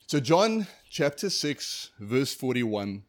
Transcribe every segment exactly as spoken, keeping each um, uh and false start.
So John chapter six, verse forty-one.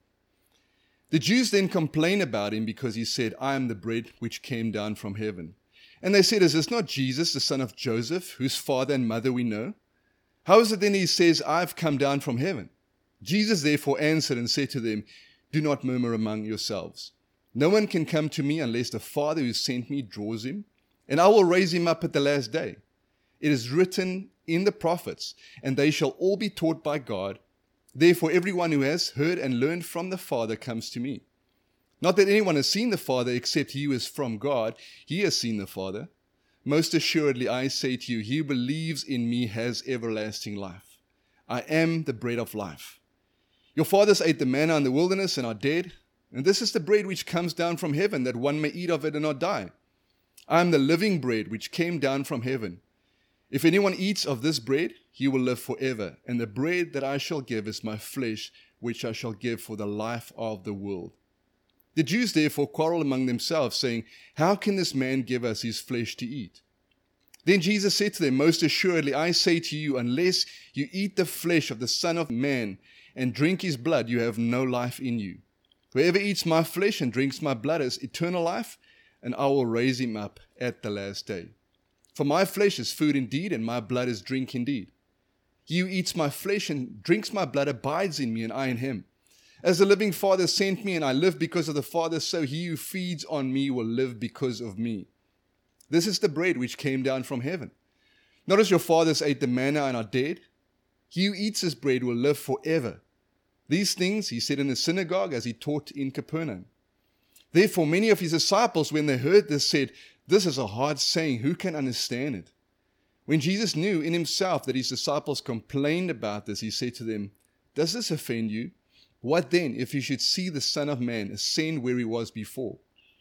The Jews then complained about him because he said, I am the bread which came down from heaven. And they said, is this not Jesus, the son of Joseph, whose father and mother we know? How is it then he says, I have come down from heaven? Jesus therefore answered and said to them, do not murmur among yourselves. No one can come to me unless the Father who sent me draws him, and I will raise him up at the last day. It is written in the prophets, and they shall all be taught by God. Therefore everyone who has heard and learned from the Father comes to me. Not that anyone has seen the Father except he who is from God. He has seen the Father. Most assuredly I say to you, he who believes in me has everlasting life. I am the bread of life. Your fathers ate the manna in the wilderness and are dead. And this is the bread which comes down from heaven, that one may eat of it and not die. I am the living bread which came down from heaven. If anyone eats of this bread, he will live forever. And the bread that I shall give is my flesh, which I shall give for the life of the world. The Jews therefore quarreled among themselves, saying, how can this man give us his flesh to eat? Then Jesus said to them, most assuredly I say to you, unless you eat the flesh of the Son of Man and drink his blood, you have no life in you. Whoever eats my flesh and drinks my blood has eternal life, and I will raise him up at the last day. For my flesh is food indeed, and my blood is drink indeed. He who eats my flesh and drinks my blood abides in me, and I in him. As the living Father sent me, and I live because of the Father, so he who feeds on me will live because of me. This is the bread which came down from heaven. Not as your fathers ate the manna and are dead. He who eats this bread will live forever. These things he said in the synagogue as he taught in Capernaum. Therefore many of his disciples, when they heard this, said, this is a hard saying, who can understand it? When Jesus knew in himself that his disciples complained about this, he said to them, does this offend you? What then if you should see the Son of Man ascend where he was before?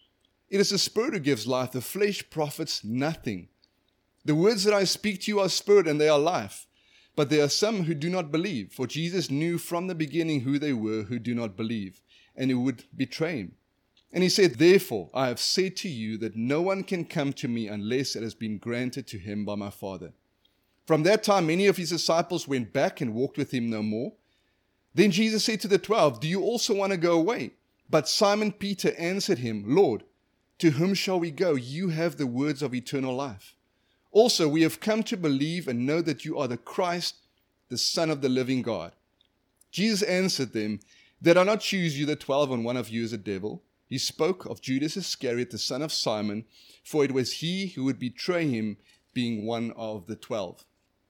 It is the Spirit who gives life, the flesh profits nothing. The words that I speak to you are spirit and they are life. But there are some who do not believe, for Jesus knew from the beginning who they were who do not believe, and who would betray him. And he said, therefore, I have said to you that no one can come to me unless it has been granted to him by my Father. From that time, many of his disciples went back and walked with him no more. Then Jesus said to the twelve, do you also want to go away? But Simon Peter answered him, Lord, to whom shall we go? You have the words of eternal life. Also, we have come to believe and know that you are the Christ, the Son of the living God. Jesus answered them, did I not choose you the twelve, and one of you is a devil? He spoke of Judas Iscariot, the son of Simon, for it was he who would betray him, being one of the twelve.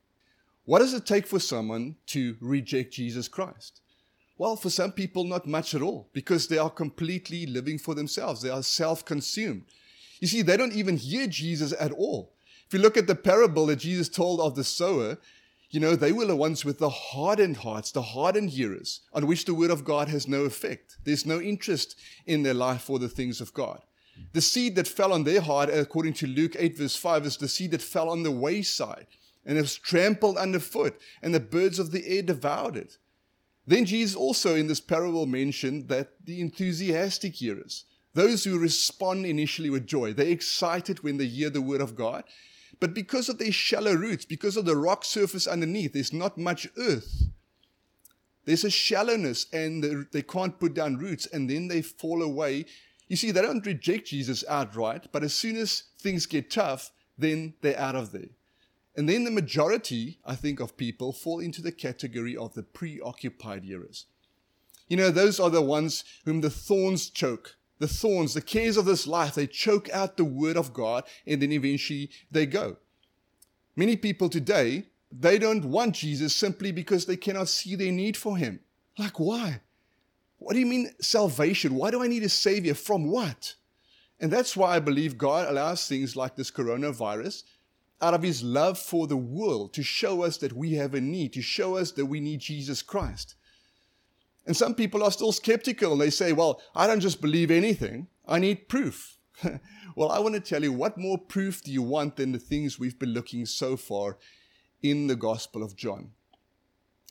What does it take for someone to reject Jesus Christ? Well, for some people, not much at all, because they are completely living for themselves. They are self-consumed. You see, they don't even hear Jesus at all. If you look at the parable that Jesus told of the sower, you know, they were the ones with the hardened hearts, the hardened hearers, on which the word of God has no effect. There's no interest in their life for the things of God. The seed that fell on their heart, according to Luke eight verse five, is the seed that fell on the wayside, and it was trampled underfoot, and the birds of the air devoured it. Then Jesus also in this parable mentioned that the enthusiastic hearers, those who respond initially with joy, they're excited when they hear the word of God. But because of their shallow roots, because of the rock surface underneath, there's not much earth. There's a shallowness, and they can't put down roots, and then they fall away. You see, they don't reject Jesus outright, but as soon as things get tough, then they're out of there. And then the majority, I think, of people fall into the category of the preoccupied hearers. You know, those are the ones whom the thorns choke. The thorns, the cares of this life, they choke out the word of God, and then eventually they go. Many people today, they don't want Jesus simply because they cannot see their need for him. Like, why? What do you mean salvation? Why do I need a savior? From what? And that's why I believe God allows things like this coronavirus out of his love for the world to show us that we have a need, to show us that we need Jesus Christ. And some people are still skeptical. They say, well, I don't just believe anything. I need proof. Well, I want to tell you, what more proof do you want than the things we've been looking so far in the Gospel of John?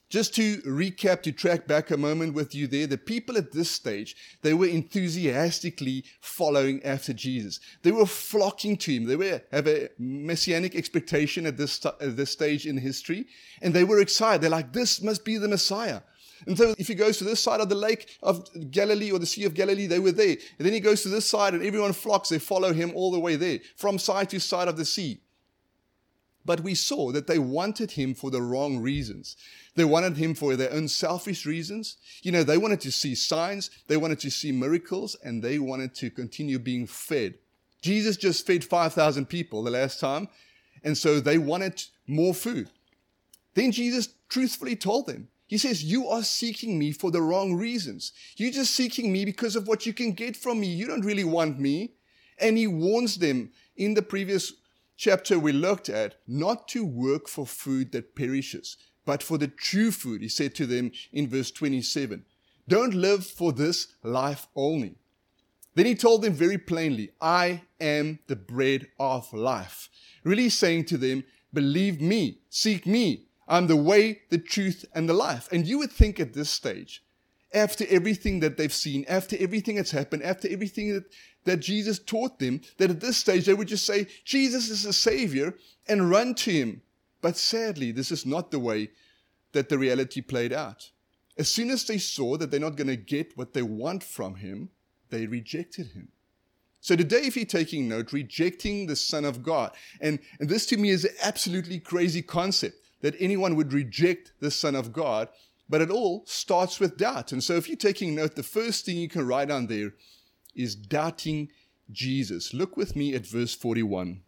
Just to recap, to track back a moment with you there, the people at this stage, they were enthusiastically following after Jesus. They were flocking to him. They were have a messianic expectation at this, at this stage in history, and they were excited. They're like, this must be the Messiah. And so if he goes to this side of the lake of Galilee or the Sea of Galilee, they were there. And then he goes to this side and everyone flocks. They follow him all the way there, from side to side of the sea. But we saw that they wanted him for the wrong reasons. They wanted him for their own selfish reasons. You know, they wanted to see signs, they wanted to see miracles, and they wanted to continue being fed. Jesus just fed five thousand people the last time, and so they wanted more food. Then Jesus truthfully told them, he says, you are seeking me for the wrong reasons. You're just seeking me because of what you can get from me. You don't really want me. And he warns them in the previous chapter we looked at, not to work for food that perishes, but for the true food. He said to them in verse twenty-seven, don't live for this life only. Then he told them very plainly, I am the bread of life. Really saying to them, believe me, seek me. I'm the way, the truth, and the life. And you would think at this stage, after everything that they've seen, after everything that's happened, after everything that, that Jesus taught them, that at this stage they would just say, Jesus is the Savior, and run to him. But sadly, this is not the way that the reality played out. As soon as they saw that they're not going to get what they want from him, they rejected him. So today, if you're taking note, rejecting the Son of God, and, and this to me is an absolutely crazy concept, that anyone would reject the Son of God, but it all starts with doubt. And so if you're taking note, the first thing you can write down there is doubting Jesus. Look with me at verse forty-one.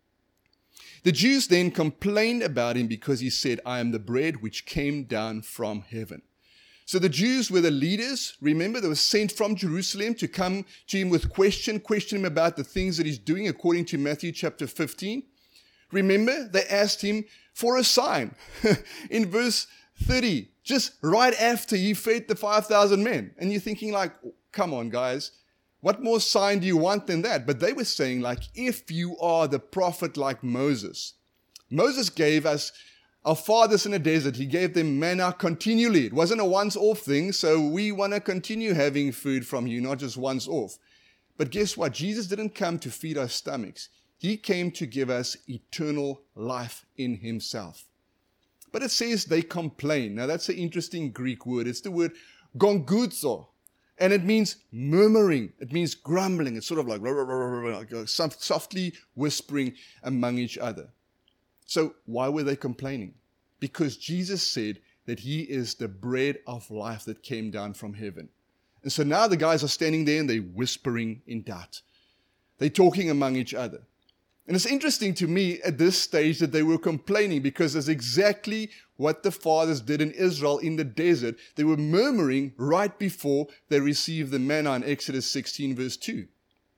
The Jews then complained about him because he said, I am the bread which came down from heaven. So the Jews were the leaders. Remember, they were sent from Jerusalem to come to him with question, question him about the things that he's doing according to Matthew chapter fifteen. Remember, they asked him for a sign in verse thirty, just right after he fed the five thousand men. And you're thinking like, come on, guys, what more sign do you want than that? But they were saying like, if you are the prophet like Moses. Moses gave us our fathers in the desert. He gave them manna continually. It wasn't a once-off thing, so we want to continue having food from you, not just once off. But guess what? Jesus didn't come to feed our stomachs. He came to give us eternal life in himself. But it says they complain. Now that's an interesting Greek word. It's the word gonguzo. And it means murmuring. It means grumbling. It's sort of like, like softly whispering among each other. So why were they complaining? Because Jesus said that he is the bread of life that came down from heaven. And so now the guys are standing there and they're whispering in doubt. They're talking among each other. And it's interesting to me at this stage that they were complaining, because that's exactly what the fathers did in Israel in the desert. They were murmuring right before they received the manna in Exodus sixteen verse two.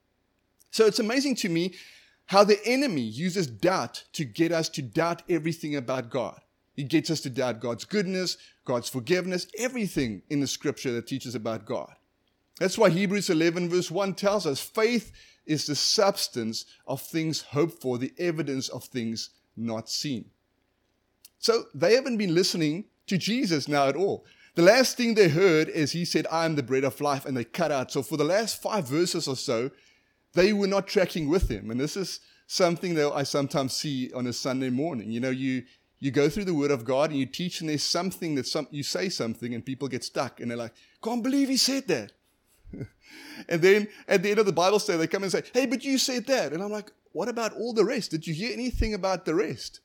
So it's amazing to me how the enemy uses doubt to get us to doubt everything about God. He gets us to doubt God's goodness, God's forgiveness, everything in the scripture that teaches about God. That's why Hebrews eleven verse one tells us faith is the substance of things hoped for, the evidence of things not seen. So they haven't been listening to Jesus now at all. The last thing they heard is he said, I am the bread of life, and they cut out. So for the last five verses or so, they were not tracking with him. And this is something that I sometimes see on a Sunday morning. You know, you you go through the Word of God and you teach, and there's something that some, you say something and people get stuck and they're like, can't believe he said that. And then at the end of the Bible study, they come and say, hey, but you said that. And I'm like, what about all the rest? Did you hear anything about the rest?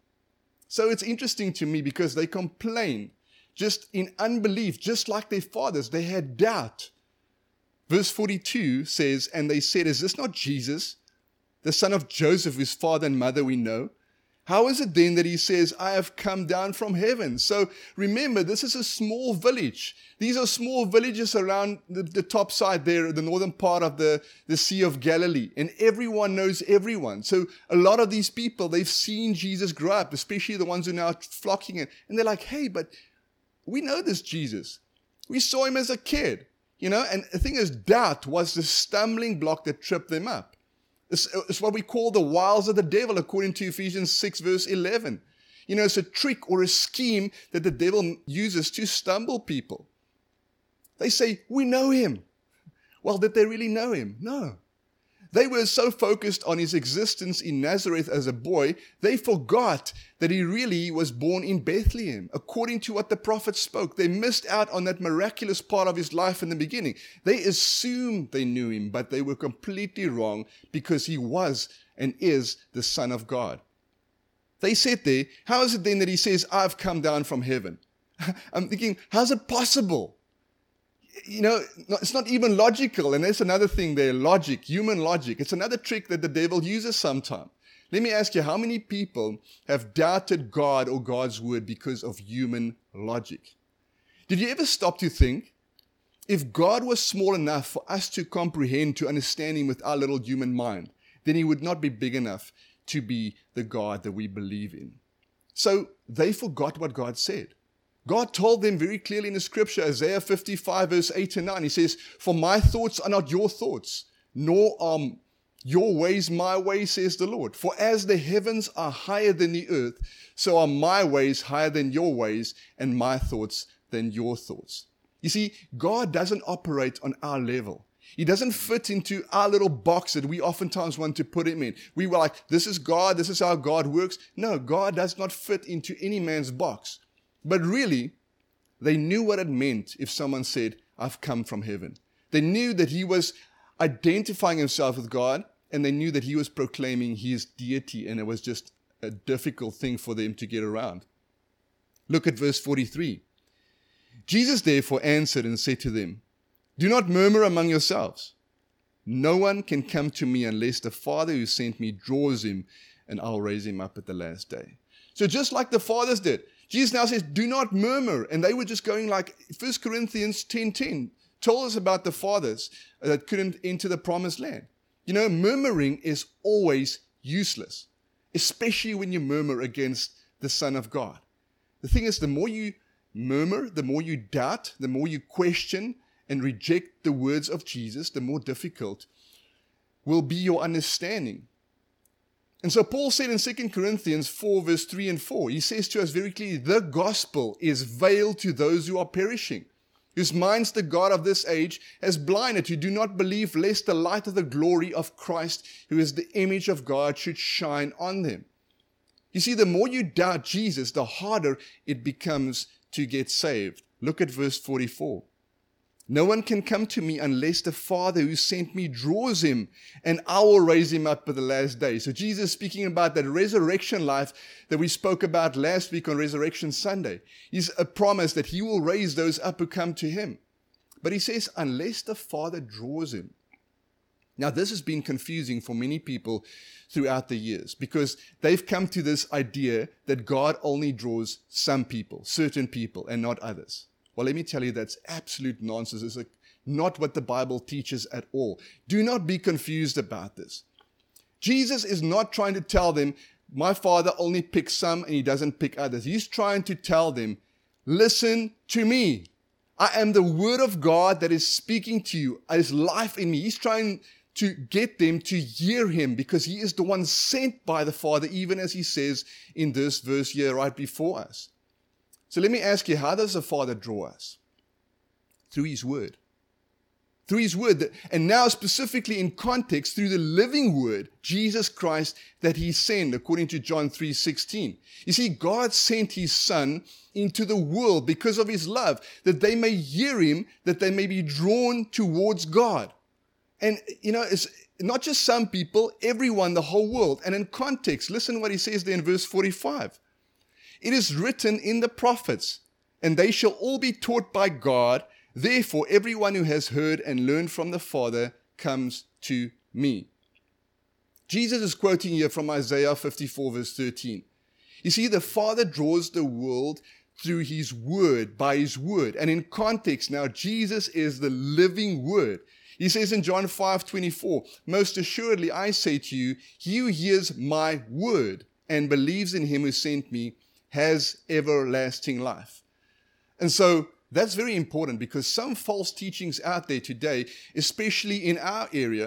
So it's interesting to me because they complain just in unbelief, just like their fathers. They had doubt. Verse forty-two says, and they said, is this not Jesus, the son of Joseph, whose father and mother we know? How is it then that he says, I have come down from heaven? So remember, this is a small village. These are small villages around the, the top side there, the northern part of the, the Sea of Galilee. And everyone knows everyone. So a lot of these people, they've seen Jesus grow up, especially the ones who are now flocking in. And they're like, hey, but we know this Jesus. We saw him as a kid. You know, and the thing is, doubt was the stumbling block that tripped them up. It's, it's what we call the wiles of the devil, according to Ephesians six, verse eleven. You know, it's a trick or a scheme that the devil uses to stumble people. They say, we know him. Well, did they really know him? No. They were so focused on his existence in Nazareth as a boy, they forgot that he really was born in Bethlehem, according to what the prophets spoke. They missed out on that miraculous part of his life in the beginning. They assumed they knew him, but they were completely wrong because he was and is the Son of God. They said there, how is it then that he says, I've come down from heaven? I'm thinking, how's it possible? You know, it's not even logical. And there's another thing there, logic, human logic. It's another trick that the devil uses sometimes. Let me ask you, how many people have doubted God or God's word because of human logic? Did you ever stop to think, if God was small enough for us to comprehend, to understand him with our little human mind, then he would not be big enough to be the God that we believe in. So they forgot what God said. God told them very clearly in the scripture, Isaiah fifty-five, verse eight and nine. He says, for my thoughts are not your thoughts, nor are your ways my ways, says the Lord. For as the heavens are higher than the earth, so are my ways higher than your ways, and my thoughts than your thoughts. You see, God doesn't operate on our level. He doesn't fit into our little box that we oftentimes want to put him in. We were like, this is God, this is how God works. No, God does not fit into any man's box. But really, they knew what it meant if someone said, I've come from heaven. They knew that he was identifying himself with God, and they knew that he was proclaiming his deity, and it was just a difficult thing for them to get around. Look at verse forty-three. Jesus therefore answered and said to them, do not murmur among yourselves. No one can come to me unless the Father who sent me draws him, and I'll raise him up at the last day. So just like the fathers did, Jesus now says, do not murmur. And they were just going like First Corinthians ten ten told us about the fathers that couldn't enter the promised land. You know, murmuring is always useless, especially when you murmur against the Son of God. The thing is, the more you murmur, the more you doubt, the more you question and reject the words of Jesus, the more difficult will be your understanding. And so Paul said in Second Corinthians four, verse three and four, he says to us very clearly, the gospel is veiled to those who are perishing, whose minds the God of this age has blinded, who do not believe, lest the light of the glory of Christ, who is the image of God, should shine on them. You see, the more you doubt Jesus, the harder it becomes to get saved. Look at verse forty-four. No one can come to me unless the Father who sent me draws him, and I will raise him up at the last day. So Jesus is speaking about that resurrection life that we spoke about last week on Resurrection Sunday. He's a promise that he will raise those up who come to him. But he says, unless the Father draws him. Now, this has been confusing for many people throughout the years because they've come to this idea that God only draws some people, certain people, and not others. Well, let me tell you, that's absolute nonsense. It's like not what the Bible teaches at all. Do not be confused about this. Jesus is not trying to tell them, my Father only picks some and he doesn't pick others. He's trying to tell them, listen to me. I am the Word of God that is speaking to you. There's life in me. He's trying to get them to hear him because he is the one sent by the Father, even as he says in this verse here right before us. So let me ask you, how does the Father draw us? Through his word. Through his word. And now specifically in context, through the living word, Jesus Christ, that he sent, according to John three sixteen. You see, God sent his Son into the world because of his love, that they may hear him, that they may be drawn towards God. And, you know, it's not just some people, everyone, the whole world. And in context, listen what he says there in verse forty-five. It is written in the prophets, and they shall all be taught by God. Therefore, everyone who has heard and learned from the Father comes to me. Jesus is quoting here from Isaiah fifty-four, verse thirteen. You see, the Father draws the world through his word, by his word. And in context now, Jesus is the living word. He says in John five twenty-four, most assuredly I say to you, he who hears my word and believes in him who sent me has everlasting life. And so that's very important because some false teachings out there today, especially in our area,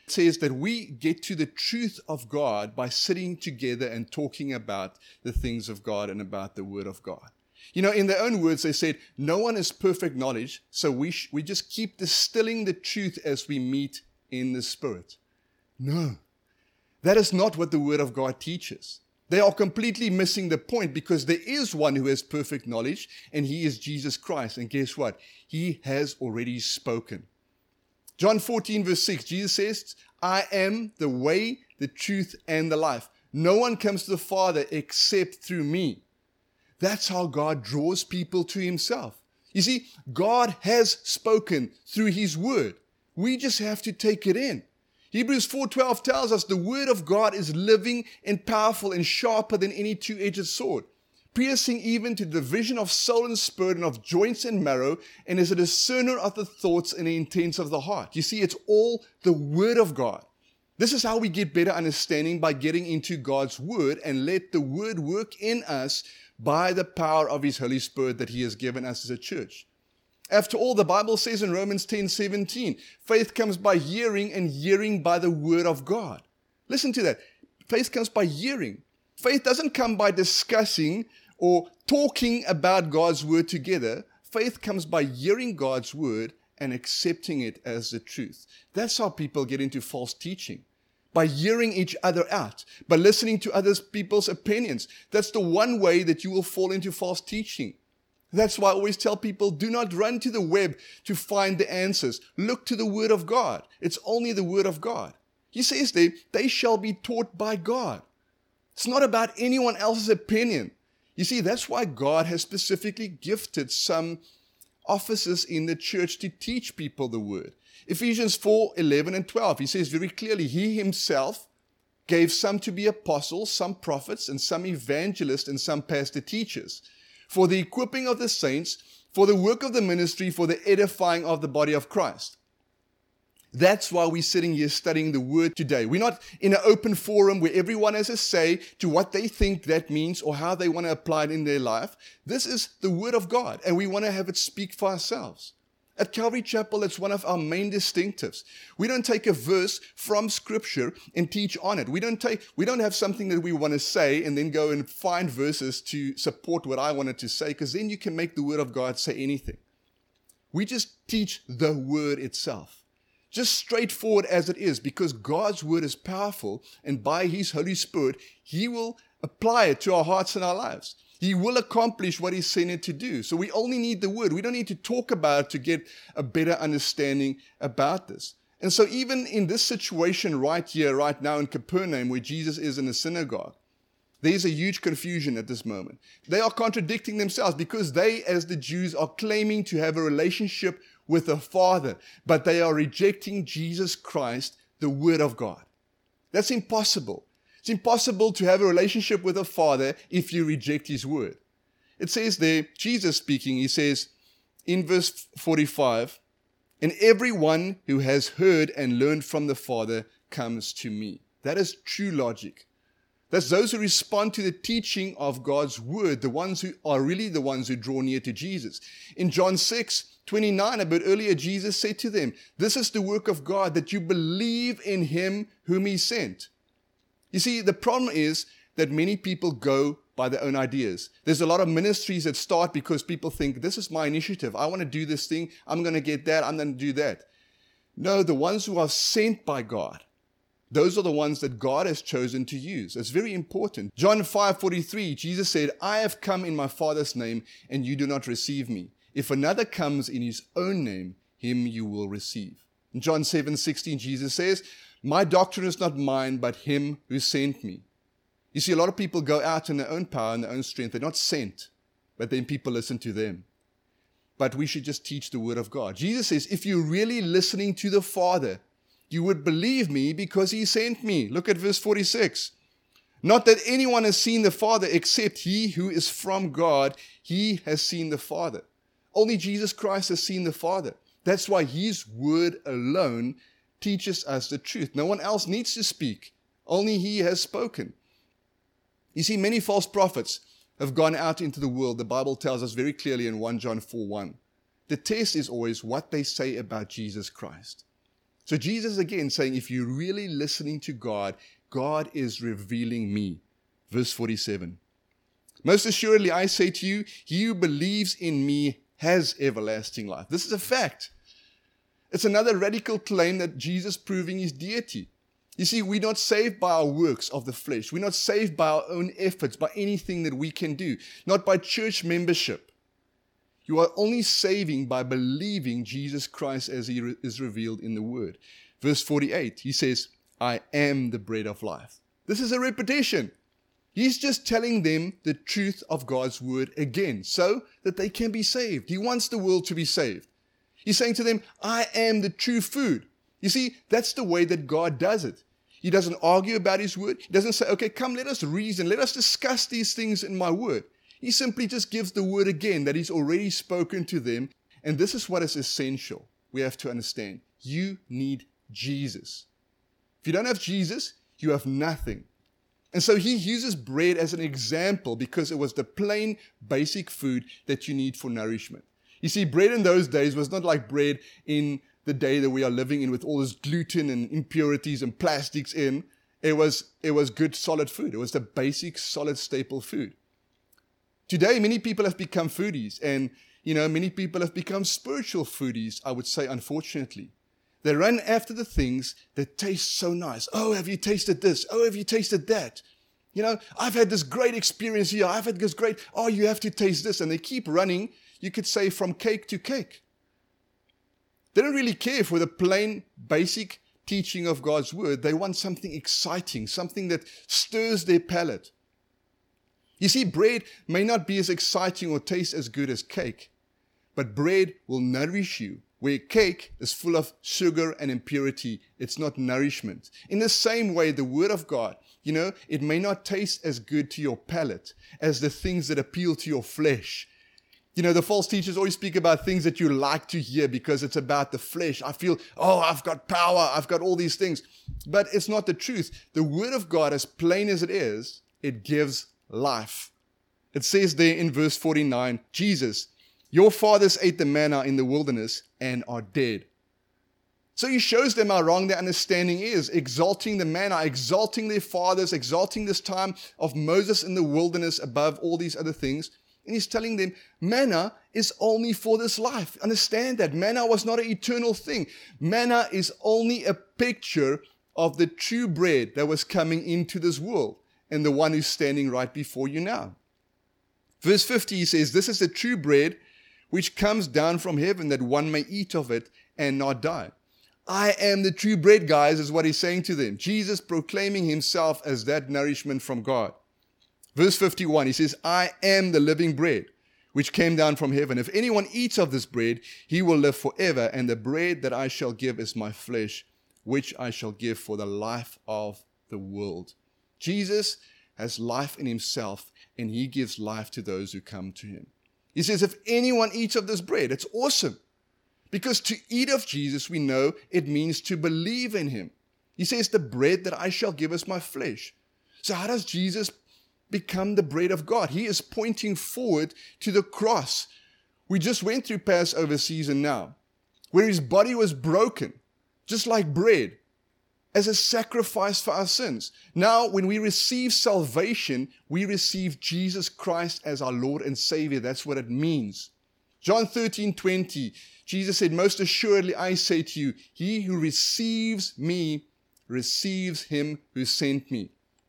It says that we get to the truth of God by sitting together and talking about the things of God and about the Word of God. You know, in their own words, they said, no one is perfect knowledge, so we sh- we just keep distilling the truth as we meet in the Spirit. No, that is not what the Word of God teaches. They are completely missing the point, because there is one who has perfect knowledge, and he is Jesus Christ. And guess what? He has already spoken. John fourteen verse six, Jesus says, I am the way, the truth, and the life. No one comes to the Father except through me. That's how God draws people to himself. You see, God has spoken through his word. We just have to take it in. Hebrews four twelve tells us the word of God is living and powerful and sharper than any two-edged sword, piercing even to the division of soul and spirit and of joints and marrow, and is a discerner of the thoughts and the intents of the heart. You see, it's all the word of God. This is how we get better understanding, by getting into God's word and let the word work in us by the power of his Holy Spirit that he has given us as a church. After all, the Bible says in Romans ten seventeen, faith comes by hearing, and hearing by the word of God. Listen to that. Faith comes by hearing. Faith doesn't come by discussing or talking about God's word together. Faith comes by hearing God's word and accepting it as the truth. That's how people get into false teaching. By hearing each other out, by listening to other people's opinions. That's the one way that you will fall into false teaching. That's why I always tell people, do not run to the web to find the answers. Look to the Word of God. It's only the Word of God. He says there, they shall be taught by God. It's not about anyone else's opinion. You see, that's why God has specifically gifted some offices in the church to teach people the Word. Ephesians four eleven and twelve, he says very clearly, he himself gave some to be apostles, some prophets, and some evangelists, and some pastor teachers, for the equipping of the saints, for the work of the ministry, for the edifying of the body of Christ. That's why we're sitting here studying the Word today. We're not in an open forum where everyone has a say to what they think that means or how they want to apply it in their life. This is the Word of God, and we want to have it speak for ourselves. At Calvary Chapel, it's one of our main distinctives. We don't take a verse from Scripture and teach on it. We don't take, we don't have something that we want to say and then go and find verses to support what I wanted to say, because then you can make the Word of God say anything. We just teach the Word itself. Just straightforward as it is, because God's Word is powerful, and by His Holy Spirit, He will apply it to our hearts and our lives. He will accomplish what He's sent it to do. So we only need the Word. We don't need to talk about it to get a better understanding about this. And so even in this situation right here, right now in Capernaum, where Jesus is in the synagogue, there's a huge confusion at this moment. They are contradicting themselves, because they, as the Jews, are claiming to have a relationship with the Father, but they are rejecting Jesus Christ, the Word of God. That's impossible. It's impossible to have a relationship with the Father if you reject His Word. It says there, Jesus speaking, He says in verse forty-five, and everyone who has heard and learned from the Father comes to me. That is true logic. That's those who respond to the teaching of God's Word, the ones who are really the ones who draw near to Jesus. In John six twenty-nine, a bit earlier, Jesus said to them, this is the work of God, that you believe in Him whom He sent. You see, the problem is that many people go by their own ideas. There's a lot of ministries that start because people think, this is my initiative. I want to do this thing. I'm going to get that. I'm going to do that. No, the ones who are sent by God, those are the ones that God has chosen to use. It's very important. John five forty-three, Jesus said, I have come in my Father's name, and you do not receive me. If another comes in his own name, him you will receive. In John seven sixteen, Jesus says, my doctrine is not mine, but Him who sent me. You see, a lot of people go out in their own power and their own strength. They're not sent, but then people listen to them. But we should just teach the Word of God. Jesus says, if you're really listening to the Father, you would believe me because He sent me. Look at verse forty-six. Not that anyone has seen the Father except he who is from God. He has seen the Father. Only Jesus Christ has seen the Father. That's why His Word alone teaches us the truth. No one else needs to speak. Only He has spoken. You see, many false prophets have gone out into the world. The Bible tells us very clearly in First John four one. The test is always what they say about Jesus Christ. So Jesus again saying, if you're really listening to God, God is revealing me. Verse forty-seven. Most assuredly, I say to you, he who believes in me has everlasting life. This is a fact. It's another radical claim that Jesus proving his deity. You see, we're not saved by our works of the flesh. We're not saved by our own efforts, by anything that we can do, not by church membership. You are only saving by believing Jesus Christ as he re- is revealed in the Word. Verse forty-eight, he says, I am the bread of life. This is a repetition. He's just telling them the truth of God's Word again, so that they can be saved. He wants the world to be saved. He's saying to them, I am the true food. You see, that's the way that God does it. He doesn't argue about his word. He doesn't say, okay, come, let us reason. Let us discuss these things in my word. He simply just gives the word again that he's already spoken to them. And this is what is essential. We have to understand. You need Jesus. If you don't have Jesus, you have nothing. And so he uses bread as an example because it was the plain, basic food that you need for nourishment. You see, bread in those days was not like bread in the day that we are living in with all this gluten and impurities and plastics in. It was, it was good, solid food. It was the basic, solid, staple food. Today, many people have become foodies, and, you know, many people have become spiritual foodies, I would say, unfortunately. They run after the things that taste so nice. Oh, have you tasted this? Oh, have you tasted that? You know, I've had this great experience here. I've had this great, oh, you have to taste this. And they keep running, you could say, from cake to cake. They don't really care for the plain, basic teaching of God's word. They want something exciting, something that stirs their palate. You see, bread may not be as exciting or taste as good as cake, but bread will nourish you, where cake is full of sugar and impurity. It's not nourishment. In the same way, the word of God, you know, it may not taste as good to your palate as the things that appeal to your flesh. You know, the false teachers always speak about things that you like to hear because it's about the flesh. I feel, oh, I've got power. I've got all these things. But it's not the truth. The word of God, as plain as it is, it gives life. It says there in verse forty-nine, Jesus, your fathers ate the manna in the wilderness and are dead. So he shows them how wrong their understanding is, exalting the manna, exalting their fathers, exalting this time of Moses in the wilderness above all these other things. And he's telling them, manna is only for this life. Understand that. Manna was not an eternal thing. Manna is only a picture of the true bread that was coming into this world and the one who's standing right before you now. Verse fifty, he says, this is the true bread which comes down from heaven, that one may eat of it and not die. I am the true bread, guys, is what he's saying to them. Jesus proclaiming himself as that nourishment from God. Verse fifty-one, he says, I am the living bread, which came down from heaven. If anyone eats of this bread, he will live forever. And the bread that I shall give is my flesh, which I shall give for the life of the world. Jesus has life in himself, and he gives life to those who come to him. He says, if anyone eats of this bread, it's awesome. Because to eat of Jesus, we know it means to believe in him. He says, the bread that I shall give is my flesh. So how does Jesus become the bread of God? He is pointing forward to the cross. We just went through Passover season now, where his body was broken, just like bread, as a sacrifice for our sins. Now, when we receive salvation, we receive Jesus Christ as our Lord and Savior. That's what it means. John thirteen twenty, Jesus said, most assuredly I say to you, he who receives me receives him who sent me.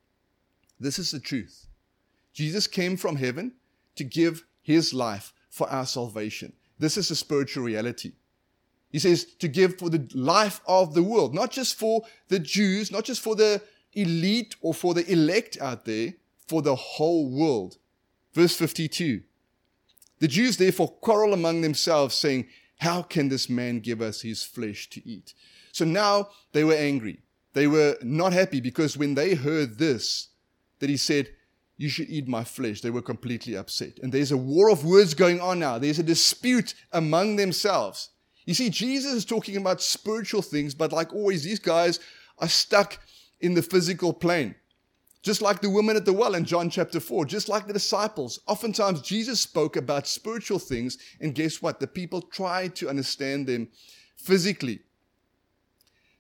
This is the truth. Jesus came from heaven to give his life for our salvation. This is a spiritual reality. He says to give for the life of the world, not just for the Jews, not just for the elite or for the elect out there, for the whole world. Verse fifty-two, the Jews therefore quarrel among themselves, saying, how can this man give us his flesh to eat? So now they were angry. They were not happy because when they heard this, that he said, you should eat my flesh, they were completely upset. And there's a war of words going on now. There's a dispute among themselves. You see, Jesus is talking about spiritual things, but like always, these guys are stuck in the physical plane. Just like the woman at the well in John chapter four, just like the disciples. Oftentimes, Jesus spoke about spiritual things, and guess what? The people tried to understand them physically.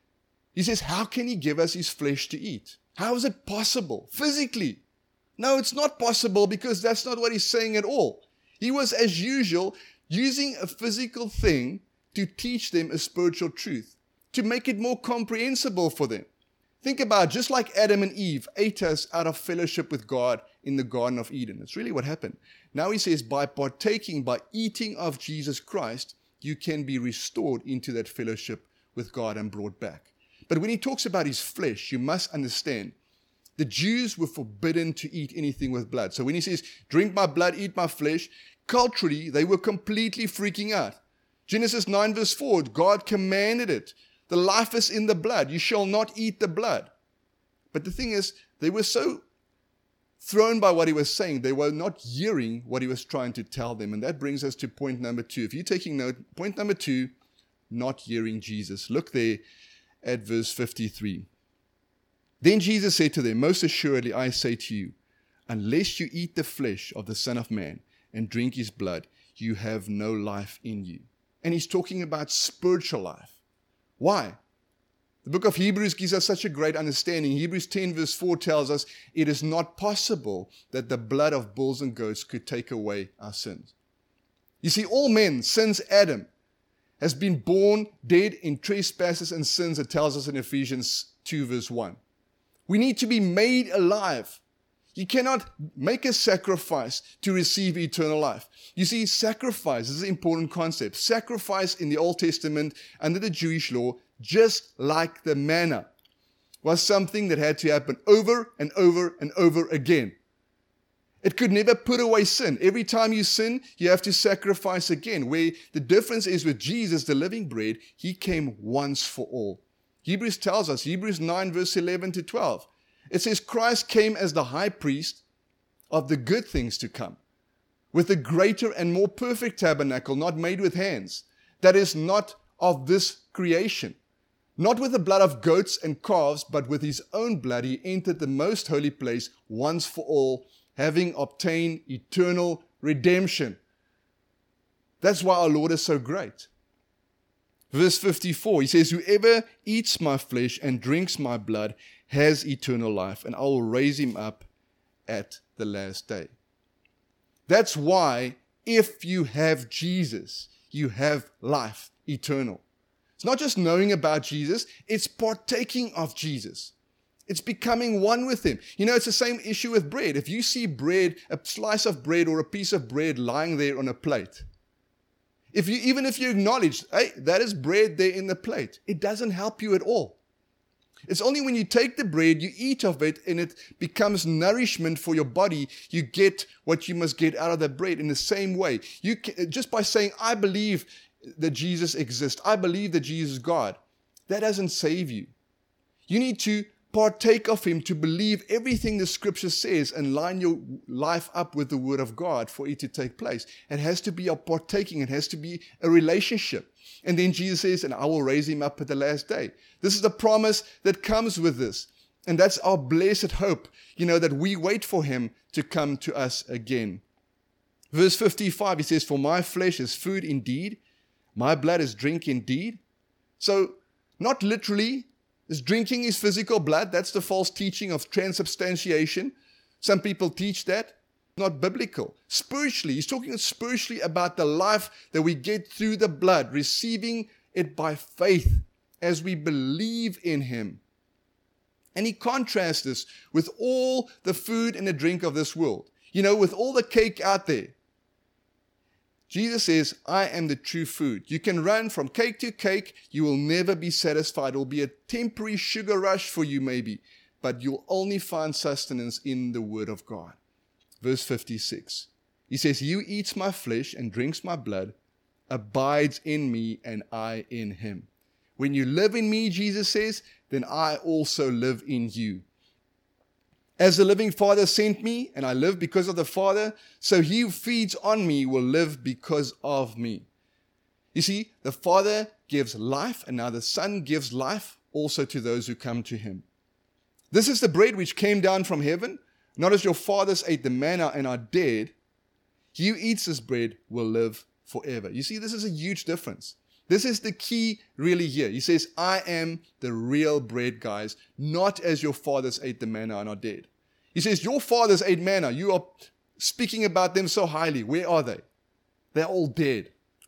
He says, how can he give us his flesh to eat? How is it possible? Physically. No, it's not possible because that's not what he's saying at all. He was, as usual, using a physical thing to teach them a spiritual truth, to make it more comprehensible for them. Think about it, just like Adam and Eve ate us out of fellowship with God in the Garden of Eden. That's really what happened. Now he says, by partaking, by eating of Jesus Christ, you can be restored into that fellowship with God and brought back. But when he talks about his flesh, you must understand, the Jews were forbidden to eat anything with blood. So when he says, drink my blood, eat my flesh, culturally, they were completely freaking out. Genesis nine verse four, God commanded it. The life is in the blood. You shall not eat the blood. But the thing is, they were so thrown by what he was saying, they were not hearing what he was trying to tell them. And that brings us to point number two. If you're taking note, point number two, not hearing Jesus. Look there at verse fifty-three. Then Jesus said to them, most assuredly I say to you, unless you eat the flesh of the Son of Man and drink his blood, you have no life in you. And he's talking about spiritual life. Why? The book of Hebrews gives us such a great understanding. Hebrews ten verse four tells us it is not possible that the blood of bulls and goats could take away our sins. You see, all men since Adam has been born dead in trespasses and sins, it tells us in Ephesians two verse one. We need to be made alive. You cannot make a sacrifice to receive eternal life. You see, sacrifice is an important concept. Sacrifice in the Old Testament under the Jewish law, just like the manna, was something that had to happen over and over and over again. It could never put away sin. Every time you sin, you have to sacrifice again. Where the difference is with Jesus, the living bread, he came once for all. Hebrews tells us, Hebrews nine verse eleven to twelve, it says Christ came as the high priest of the good things to come, with a greater and more perfect tabernacle, not made with hands, that is not of this creation. Not with the blood of goats and calves, but with his own blood he entered the most holy place once for all, having obtained eternal redemption. That's why our Lord is so great. Verse fifty-four, he says, whoever eats my flesh and drinks my blood has eternal life, and I will raise him up at the last day. That's why if you have Jesus, you have life eternal. It's not just knowing about Jesus, it's partaking of Jesus. It's becoming one with him. You know, it's the same issue with bread. If you see bread, a slice of bread or a piece of bread lying there on a plate, if you, even if you acknowledge, hey, that is bread there in the plate, it doesn't help you at all. It's only when you take the bread, you eat of it, and it becomes nourishment for your body, you get what you must get out of that bread in the same way. You can, just by saying, I believe that Jesus exists, I believe that Jesus is God, that doesn't save you. You need to partake of him, to believe everything the scripture says and line your life up with the word of God for it to take place. It has to be a partaking. It has to be a relationship. And then Jesus says, and I will raise him up at the last day. This is the promise that comes with this. And that's our blessed hope, you know, that we wait for him to come to us again. Verse fifty-five, he says, for my flesh is food indeed, my blood is drink indeed. So, not literally, is drinking his physical blood. That's the false teaching of transubstantiation. Some people teach that. Not biblical. Spiritually, he's talking spiritually about the life that we get through the blood, receiving it by faith as we believe in him. And he contrasts this with all the food and the drink of this world. You know, with all the cake out there. Jesus says, I am the true food. You can run from cake to cake. You will never be satisfied. It will be a temporary sugar rush for you maybe, but you'll only find sustenance in the word of God. Verse fifty-six, he says, he who eats my flesh and drinks my blood abides in me and I in him. When you live in me, Jesus says, then I also live in you. As the living Father sent me, and I live because of the Father, so he who feeds on me will live because of me. You see, the Father gives life, and now the Son gives life also to those who come to him. This is the bread which came down from heaven, not as your fathers ate the manna and are dead. He who eats this bread will live forever. You see, this is a huge difference. This is the key really here. He says, I am the real bread, guys, not as your fathers ate the manna and are dead. He says, your fathers ate manna. You are speaking about them so highly. Where are they? They're all dead.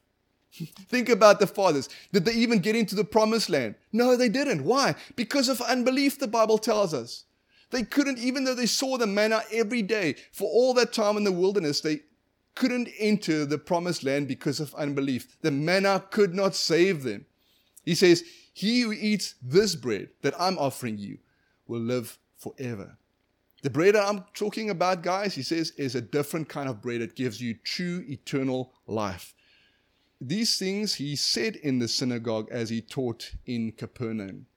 Think about the fathers. Did they even get into the promised land? No, they didn't. Why? Because of unbelief, the Bible tells us. They couldn't, even though they saw the manna every day, for all that time in the wilderness, they couldn't enter the promised land because of unbelief. The manna could not save them. He says, he who eats this bread that I'm offering you will live forever. The bread that I'm talking about, guys, he says, is a different kind of bread that gives you true eternal life. These things he said in the synagogue as he taught in Capernaum.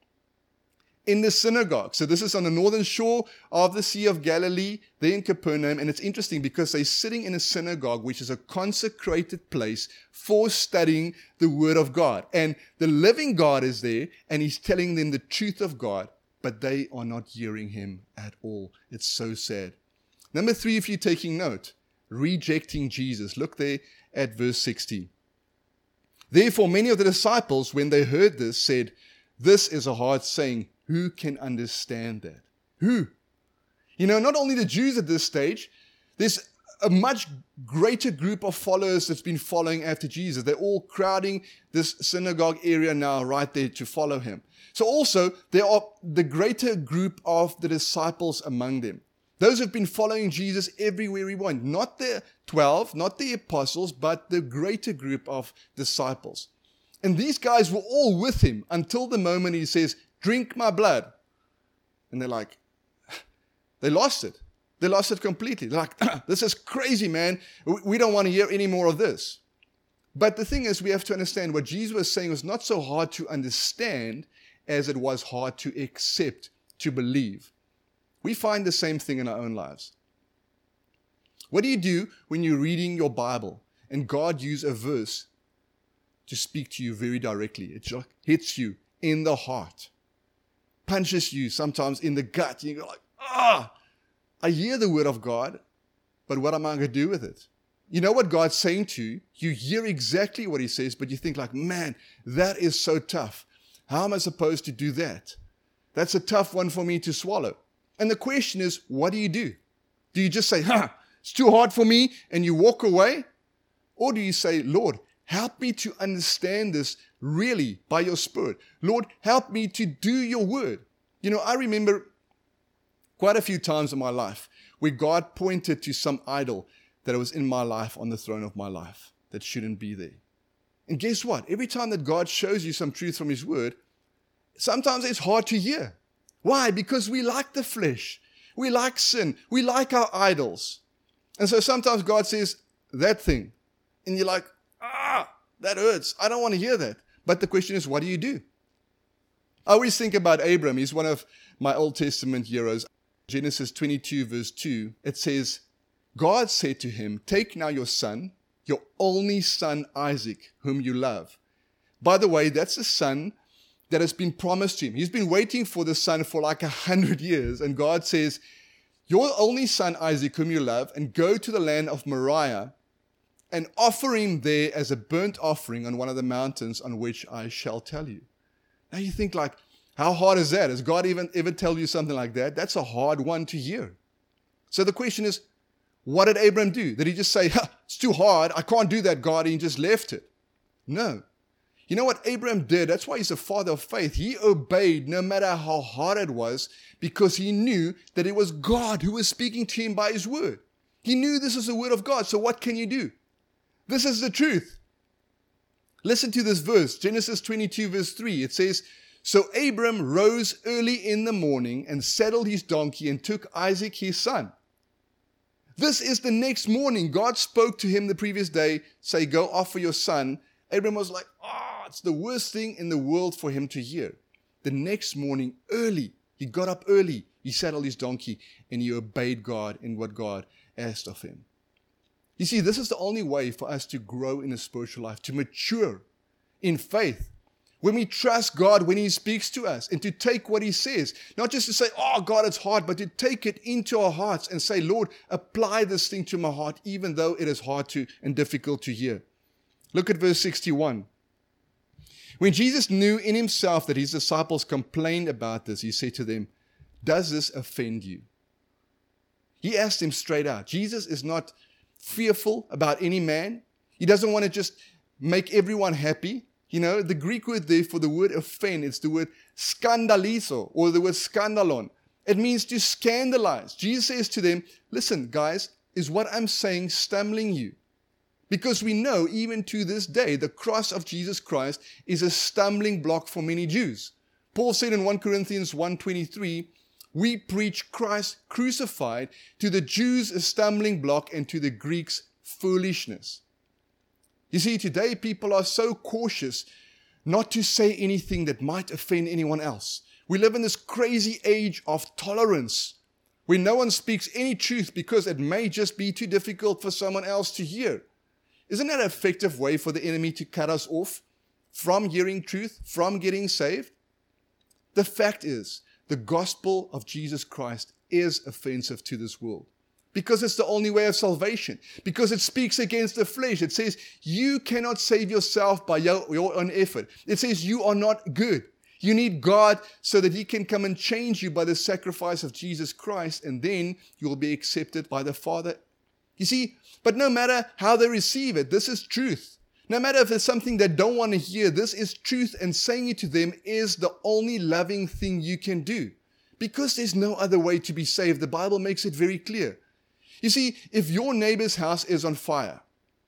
In the synagogue. So this is on the northern shore of the Sea of Galilee, there in Capernaum. And it's interesting because they're sitting in a synagogue, which is a consecrated place for studying the Word of God. And the living God is there, and he's telling them the truth of God, but they are not hearing him at all. It's so sad. Number three, if you're taking note, rejecting Jesus. Look there at verse sixty. Therefore, many of the disciples, when they heard this, said, this is a hard saying. Who can understand that? Who? You know, not only the Jews at this stage, there's a much greater group of followers that's been following after Jesus. They're all crowding this synagogue area now right there to follow him. So also, there are the greater group of the disciples among them. Those who have been following Jesus everywhere he went. Not the twelve, not the apostles, but the greater group of disciples. And these guys were all with him until the moment he says, drink my blood. And they're like, they lost it. They lost it completely. They're like, this is crazy, man. We don't want to hear any more of this. But the thing is, we have to understand what Jesus was saying was not so hard to understand as it was hard to accept, to believe. We find the same thing in our own lives. What do you do when you're reading your Bible and God uses a verse to speak to you very directly? It just hits you in the heart, punches you sometimes in the gut. You go like, ah, I hear the word of God, but what am I going to do with it? You know what God's saying to you? You hear exactly what he says, but you think like, man, that is so tough. How am I supposed to do that? That's a tough one for me to swallow. And the question is, what do you do? Do you just say, ha, it's too hard for me, and you walk away? Or do you say, Lord, help me to understand this really by your Spirit. Lord, help me to do your word. You know, I remember quite a few times in my life where God pointed to some idol that was in my life on the throne of my life that shouldn't be there. And guess what? Every time that God shows you some truth from his word, sometimes it's hard to hear. Why? Because we like the flesh. We like sin. We like our idols. And so sometimes God says that thing. And you're like, ah, that hurts. I don't want to hear that. But the question is, what do you do? I always think about Abram. He's one of my Old Testament heroes. Genesis twenty-two verse two, it says, God said to him, take now your son, your only son Isaac, whom you love. By the way, that's the son that has been promised to him. He's been waiting for the son for like a hundred years. And God says, your only son Isaac, whom you love, and go to the land of Moriah and offer him there as a burnt offering on one of the mountains on which I shall tell you. Now you think like, how hard is that? Has God even ever tell you something like that? That's a hard one to hear. So the question is, what did Abram do? Did he just say, it's too hard, I can't do that, God, and he just left it? No. You know what Abraham did? That's why he's a father of faith. He obeyed no matter how hard it was because he knew that it was God who was speaking to him by his word. He knew this is the word of God. So what can you do? This is the truth. Listen to this verse, Genesis twenty-two verse three. It says, so Abram rose early in the morning and saddled his donkey and took Isaac his son. This is the next morning. God spoke to him the previous day, say, go offer your son. Abram was like, oh, it's the worst thing in the world for him to hear. The next morning, early, he got up early, he saddled his donkey, and he obeyed God in what God asked of him. You see, this is the only way for us to grow in a spiritual life, to mature in faith. When we trust God when he speaks to us and to take what he says, not just to say, oh God, it's hard, but to take it into our hearts and say, Lord, apply this thing to my heart, even though it is hard to and difficult to hear. Look at verse sixty-one. When Jesus knew in himself that his disciples complained about this, he said to them, "Does this offend you?" He asked them straight out. Jesus is not fearful about any man. He doesn't want to just make everyone happy. You know, the Greek word there for the word offend, it's the word skandalizo, or the word skandalon. It means to scandalize. Jesus says to them, listen, guys, is what I'm saying stumbling you? Because we know, even to this day, the cross of Jesus Christ is a stumbling block for many Jews. Paul said in First Corinthians one twenty-three, we preach Christ crucified, to the Jews a stumbling block and to the Greeks foolishness. You see, today people are so cautious not to say anything that might offend anyone else. We live in this crazy age of tolerance, where no one speaks any truth because it may just be too difficult for someone else to hear. Isn't that an effective way for the enemy to cut us off from hearing truth, from getting saved? The fact is, the gospel of Jesus Christ is offensive to this world because it's the only way of salvation, because it speaks against the flesh. It says you cannot save yourself by your, your own effort. It says you are not good. You need God so that He can come and change you by the sacrifice of Jesus Christ, and then you will be accepted by the Father. You see, but no matter how they receive it, this is truth. No matter if it's something they don't want to hear, this is truth, and saying it to them is the only loving thing you can do. Because there's no other way to be saved. The Bible makes it very clear. You see, if your neighbor's house is on fire,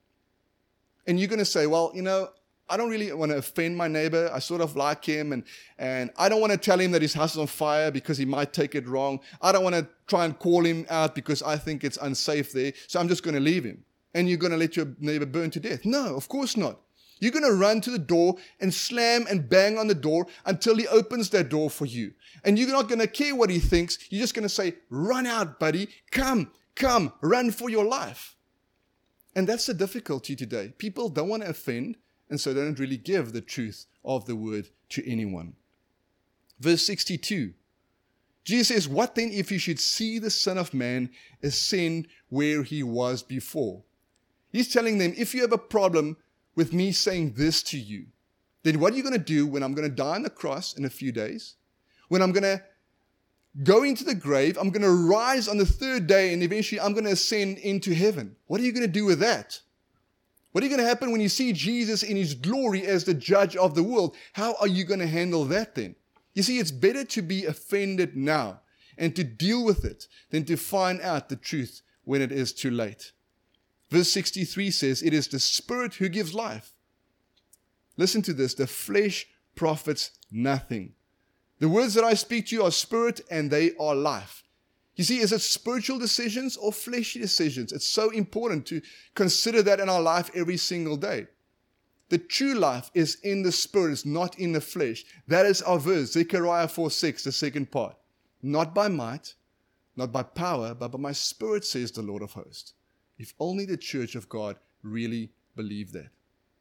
and you're going to say, well, you know, I don't really want to offend my neighbor. I sort of like him, and, and I don't want to tell him that his house is on fire because he might take it wrong. I don't want to try and call him out because I think it's unsafe there, so I'm just going to leave him. And you're going to let your neighbor burn to death. No, of course not. You're going to run to the door and slam and bang on the door until he opens that door for you. And you're not going to care what he thinks. You're just going to say, run out, buddy. Come, come, run for your life. And that's the difficulty today. People don't want to offend, and so they don't really give the truth of the word to anyone. Verse sixty-two. Jesus says, what then if you should see the Son of Man ascend where he was before? He's telling them, if you have a problem with me saying this to you, then what are you going to do when I'm going to die on the cross in a few days? When I'm going to go into the grave, I'm going to rise on the third day, and eventually I'm going to ascend into heaven. What are you going to do with that? What are going to happen when you see Jesus in his glory as the judge of the world? How are you going to handle that then? You see, it's better to be offended now and to deal with it than to find out the truth when it is too late. Verse sixty-three says, it is the Spirit who gives life. Listen to this, the flesh profits nothing. The words that I speak to you are spirit and they are life. You see, is it spiritual decisions or fleshly decisions? It's so important to consider that in our life every single day. The true life is in the Spirit, it's not in the flesh. That is our verse, Zechariah four six, the second part. Not by might, not by power, but by my Spirit, says the Lord of hosts. If only the church of God really believed that.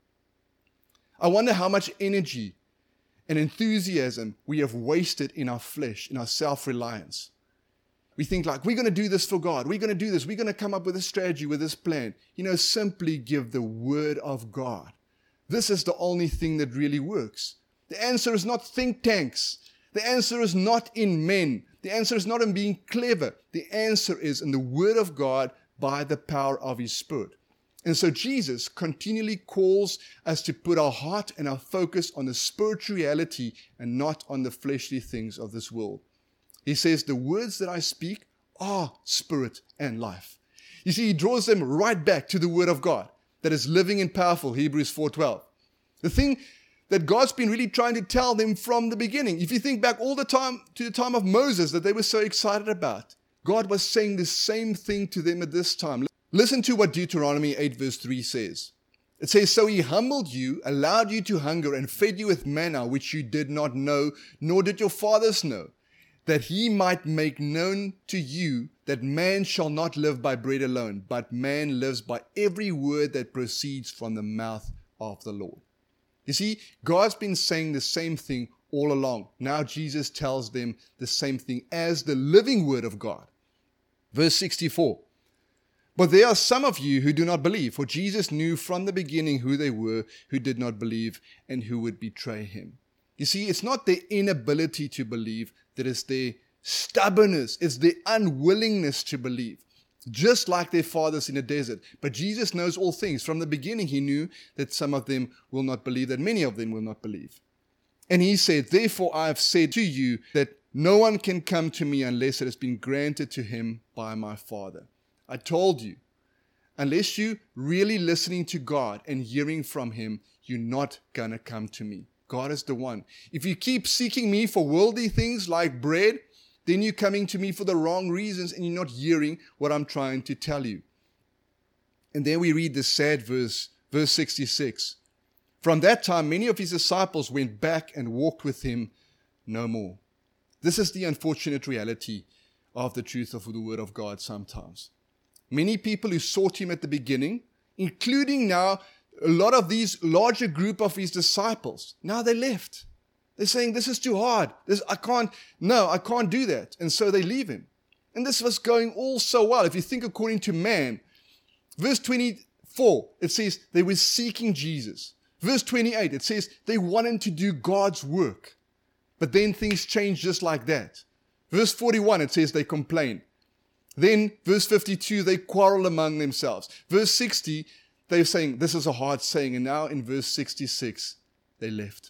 I wonder how much energy and enthusiasm we have wasted in our flesh, in our self-reliance. We think like, we're going to do this for God. We're going to do this. We're going to come up with a strategy, with this plan. You know, simply give the word of God. This is the only thing that really works. The answer is not think tanks. The answer is not in men. The answer is not in being clever. The answer is in the word of God by the power of his Spirit. And so Jesus continually calls us to put our heart and our focus on the spiritual reality and not on the fleshly things of this world. He says, the words that I speak are spirit and life. You see, he draws them right back to the word of God that is living and powerful, Hebrews four twelve. The thing that God's been really trying to tell them from the beginning. If you think back all the time to the time of Moses that they were so excited about, God was saying the same thing to them at this time. Listen to what Deuteronomy eight verse three says. It says, so he humbled you, allowed you to hunger, and fed you with manna, which you did not know, nor did your fathers know, that he might make known to you that man shall not live by bread alone, but man lives by every word that proceeds from the mouth of the Lord. You see, God's been saying the same thing all along. Now Jesus tells them the same thing as the living word of God. Verse sixty-four. But there are some of you who do not believe, for Jesus knew from the beginning who they were who did not believe and who would betray him. You see, it's not their inability to believe that is their stubbornness, it's their unwillingness to believe. Just like their fathers in the desert. But Jesus knows all things. From the beginning, he knew that some of them will not believe, that many of them will not believe. And he said, therefore I have said to you that no one can come to me unless it has been granted to him by my Father. I told you, unless you really listening to God and hearing from him, you're not going to come to me. God is the one. If you keep seeking me for worldly things like bread, then you're coming to me for the wrong reasons and you're not hearing what I'm trying to tell you. And then we read this sad verse, verse sixty-six. From that time, many of his disciples went back and walked with him no more. This is the unfortunate reality of the truth of the word of God sometimes. Many people who sought him at the beginning, including now a lot of these larger group of his disciples, now they left. They're saying, this is too hard. This, I can't, no, I can't do that. And so they leave him. And this was going all so well. If you think according to man, verse twenty-four, it says they were seeking Jesus. Verse twenty-eight, it says they wanted to do God's work. But then things changed just like that. Verse forty-one, it says they complained. Then, verse fifty-two, they quarrel among themselves. Verse sixty, they're saying, this is a hard saying. And now in verse sixty-six, they left.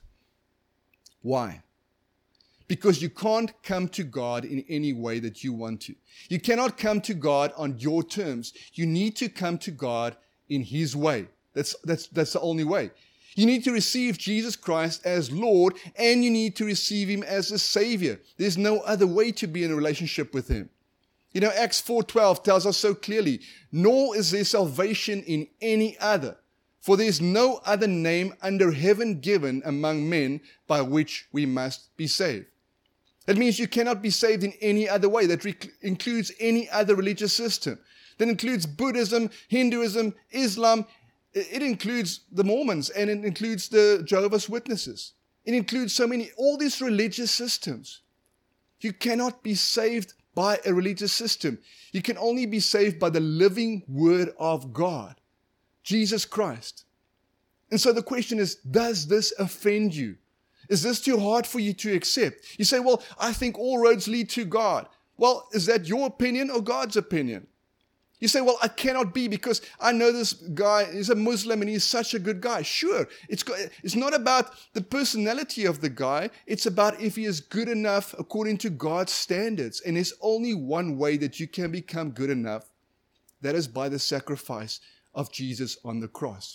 Why? Because you can't come to God in any way that you want to. You cannot come to God on your terms. You need to come to God in his way. That's, that's, that's the only way. You need to receive Jesus Christ as Lord, and you need to receive him as a Savior. There's no other way to be in a relationship with him. You know, Acts four twelve tells us so clearly, nor is there salvation in any other, for there is no other name under heaven given among men by which we must be saved. That means you cannot be saved in any other way. That rec- includes any other religious system. That includes Buddhism, Hinduism, Islam. It includes the Mormons, and it includes the Jehovah's Witnesses. It includes so many, all these religious systems. You cannot be saved by a religious system. You can only be saved by the living Word of God, Jesus Christ. And so the question is, does this offend you? Is this too hard for you to accept? You say, well, I think all roads lead to God. Well, is that your opinion or God's opinion? You say, well, I cannot be because I know this guy is a Muslim and he's such a good guy. Sure, it's, it's not about the personality of the guy. It's about if he is good enough according to God's standards. And there's only one way that you can become good enough. That is by the sacrifice of Jesus on the cross.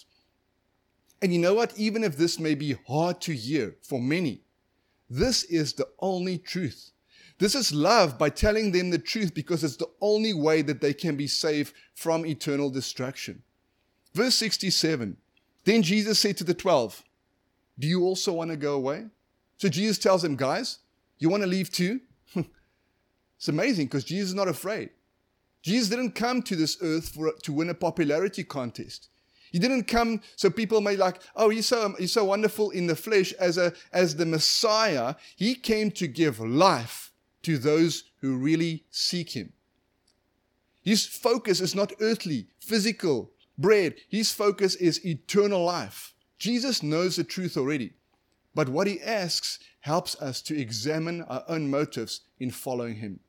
And you know what? Even if this may be hard to hear for many, this is the only truth. This is love by telling them the truth because it's the only way that they can be saved from eternal destruction. Verse sixty-seven, then Jesus said to the twelve, do you also want to go away? So Jesus tells them, guys, you want to leave too? It's amazing because Jesus is not afraid. Jesus didn't come to this earth for, to win a popularity contest. He didn't come so people may like, oh, he's so, he's so wonderful in the flesh as, a, as the Messiah. He came to give life to those who really seek him. His focus is not earthly, physical, bread. His focus is eternal life. Jesus knows the truth already. But what he asks helps us to examine our own motives in following him.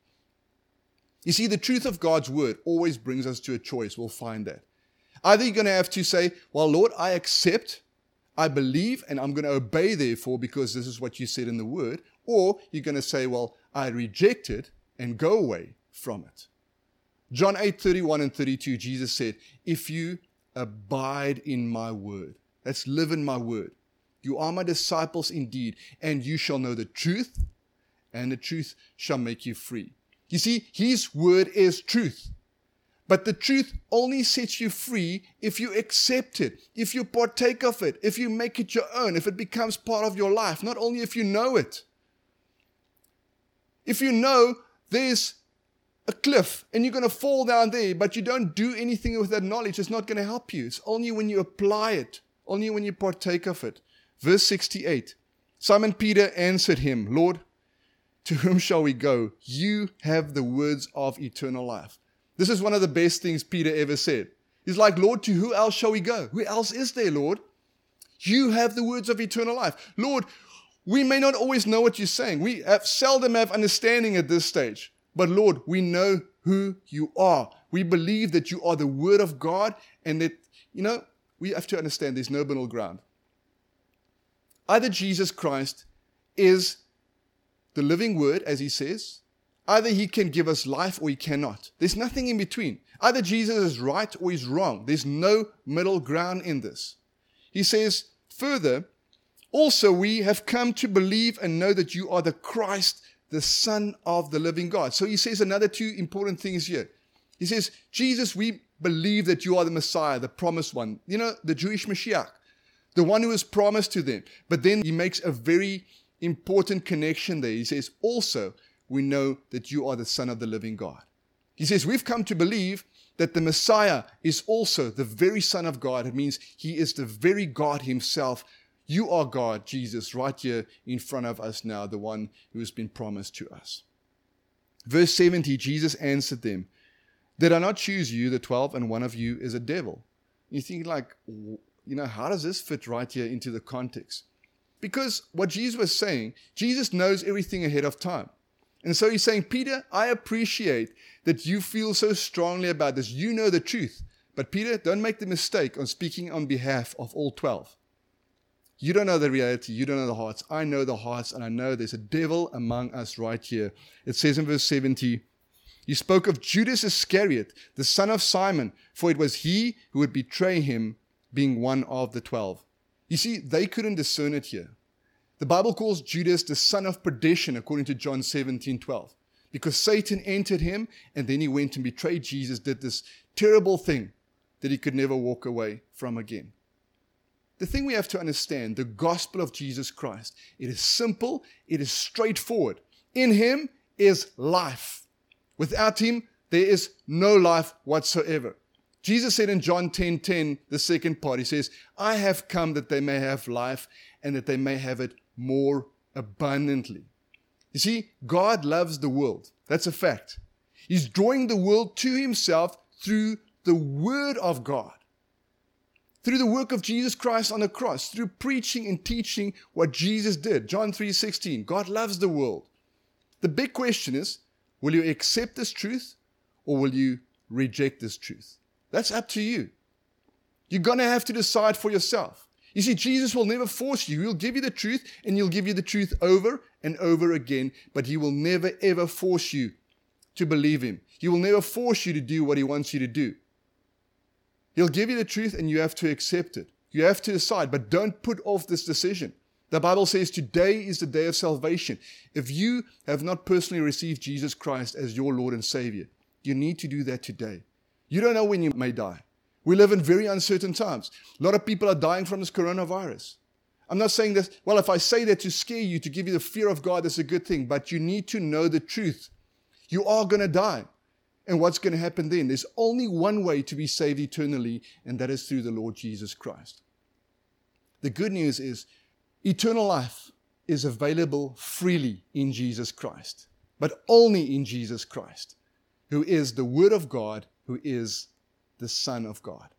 You see, the truth of God's word always brings us to a choice. We'll find that. Either you're going to have to say, well, Lord, I accept, I believe, and I'm going to obey therefore because this is what you said in the word. Or you're going to say, well, I reject it and go away from it. John eight thirty-one and thirty-two, Jesus said, if you abide in my word, that's live in my word, you are my disciples indeed, and you shall know the truth, and the truth shall make you free. You see, his word is truth. But the truth only sets you free if you accept it, if you partake of it, if you make it your own, if it becomes part of your life, not only if you know it. If you know there's a cliff and you're going to fall down there, but you don't do anything with that knowledge, it's not going to help you. It's only when you apply it, only when you partake of it. Verse sixty-eight, Simon Peter answered him, Lord, to whom shall we go? You have the words of eternal life. This is one of the best things Peter ever said. He's like, Lord, to who else shall we go? Who else is there, Lord? You have the words of eternal life. Lord, we may not always know what you're saying. We have seldom have understanding at this stage. But Lord, we know who you are. We believe that you are the word of God, and that, you know, we have to understand there's no middle ground. Either Jesus Christ is the living word, as he says. Either he can give us life or he cannot. There's nothing in between. Either Jesus is right or he's wrong. There's no middle ground in this. He says further, also we have come to believe and know that you are the Christ, the Son of the living God. So he says another two important things here. He says, Jesus, we believe that you are the Messiah, the promised one. You know, the Jewish Mashiach, the one who was promised to them. But then he makes a very important connection there. He says, also, we know that you are the Son of the living God. He says, we've come to believe that the Messiah is also the very Son of God. It means he is the very God himself. You are God, Jesus, right here in front of us now, the one who has been promised to us. Verse seventy, Jesus answered them, did I not choose you, the twelve, and one of you is a devil? You think like, you know, how does this fit right here into the context? Because what Jesus was saying, Jesus knows everything ahead of time. And so he's saying, Peter, I appreciate that you feel so strongly about this. You know the truth. But Peter, don't make the mistake on speaking on behalf of all twelve. You don't know the reality. You don't know the hearts. I know the hearts, and I know there's a devil among us right here. It says in verse seventy, he spoke of Judas Iscariot, the son of Simon, for it was he who would betray him, being one of the twelve. You see, they couldn't discern it here. The Bible calls Judas the son of perdition, according to John seventeen twelve, because Satan entered him, and then he went and betrayed Jesus, did this terrible thing that he could never walk away from again. The thing we have to understand, the gospel of Jesus Christ, it is simple, it is straightforward. In him is life. Without him, there is no life whatsoever. Jesus said in John ten ten, the second part, he says, I have come that they may have life and that they may have it more abundantly. You see, God loves the world. That's a fact. He's drawing the world to himself through the word of God. Through the work of Jesus Christ on the cross, through preaching and teaching what Jesus did. John three sixteen, God loves the world. The big question is, will you accept this truth or will you reject this truth? That's up to you. You're going to have to decide for yourself. You see, Jesus will never force you. He'll give you the truth, and he'll give you the truth over and over again, but he will never ever force you to believe him. He will never force you to do what he wants you to do. He'll give you the truth, and you have to accept it. You have to decide, but don't put off this decision. The Bible says today is the day of salvation. If you have not personally received Jesus Christ as your Lord and Savior, you need to do that today. You don't know when you may die. We live in very uncertain times. A lot of people are dying from this coronavirus. I'm not saying this, well, if I say that to scare you, to give you the fear of God, that's a good thing, but you need to know the truth. You are going to die. And what's going to happen then? There's only one way to be saved eternally, and that is through the Lord Jesus Christ. The good news is eternal life is available freely in Jesus Christ, but only in Jesus Christ, who is the Word of God, who is the Son of God.